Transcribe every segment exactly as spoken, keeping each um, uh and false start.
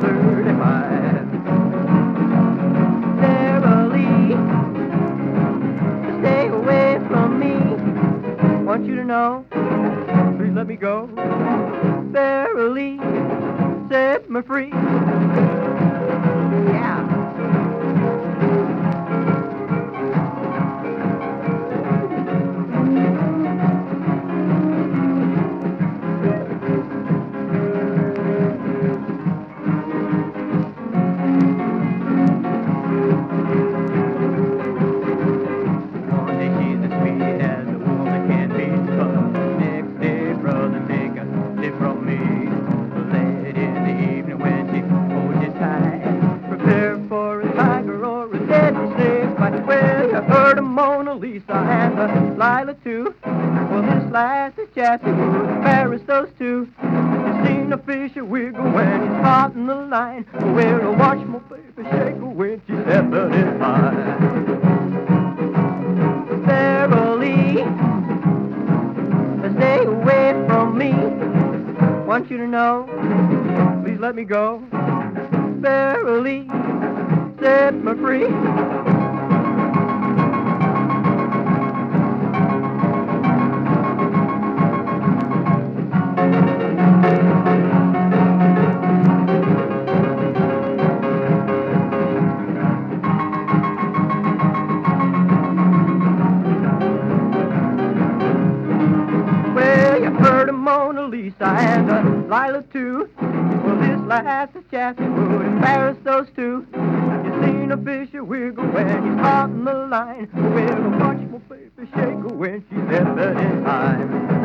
thirty-five. Sarah Lee, stay away from me. Want you to know, please let me go. Sarah Lee, set me free. Yeah. One day she's as sweet as a woman can be, but next day, brother, take a tip from me. Late in the evening when she holds you tight, prepare for a tiger or a deadly snake bite. Well, you heard of Mona Lisa and the Lila too. Well, this last is Chassie Wood, embarrass those two. You seen a fisher wiggle when he's caught in the line. Well, watch my baby shake her when she's seventy-five. Sarah Lee, stay away from me. Want you to know, please let me go. Sarah Lee, set me free. Mona Lisa and uh, Lila too. Well, this last is Chassie Wood, embarrass those two. You seen a fisher wiggle when he's caught in the line. Well, watch my baby shake her when she's seventy-five.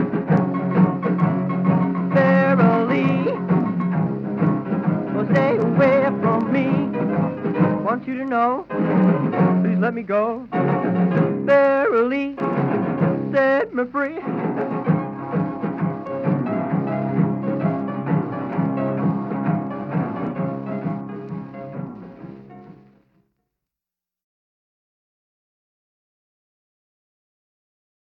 Sarah Lee, well, stay away from me. Want you to know, please let me go. Sarah Lee, set me free.